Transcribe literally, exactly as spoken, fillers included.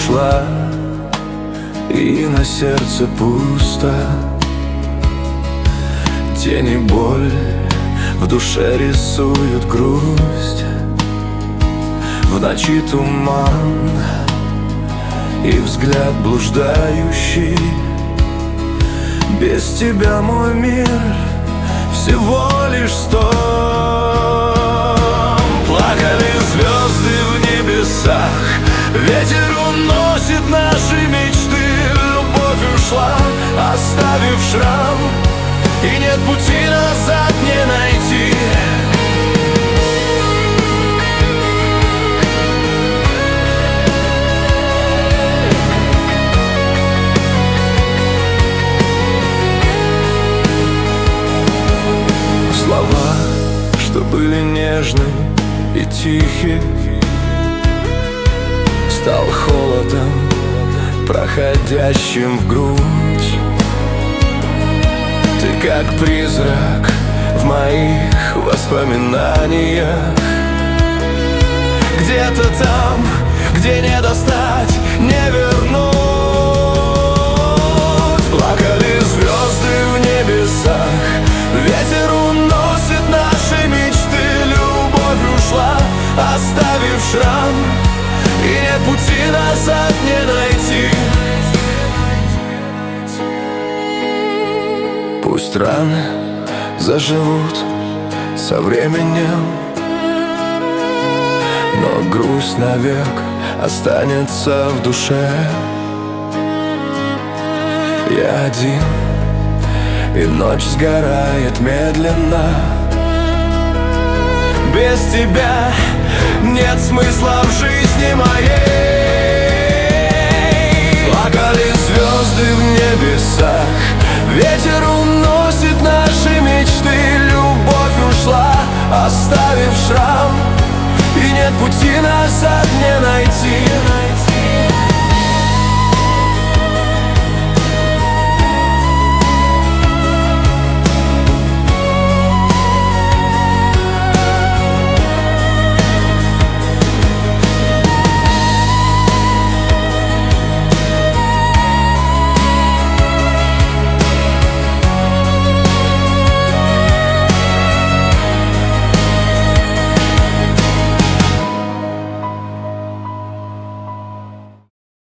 ушла, и на сердце пусто. Тени, боль в душе рисуют грусть. В ночи туман и взгляд блуждающий. Без тебя мой мир всего лишь стон. Плакали звезды в небесах, ветер уносит наши мечты. Любовь ушла, оставив шрам, и нет пути назад не найти. Слова, что были нежны и тихи, стал холодом, проходящим в грудь. Ты как призрак в моих воспоминаниях, где-то там, где не достать, не вернуть. Плакали звезды в небесах, ветер уносит наши мечты. Любовь ушла, оставив шрам, и нет пути назад не найти. Пусть раны заживут со временем, но грусть навек останется в душе. Я один, и ночь сгорает медленно. Без тебя нет смысла в жизни моей. Плакали звезды в небесах, ветер уносит наши мечты. Любовь ушла, оставив шрам, и нет пути назад не найти.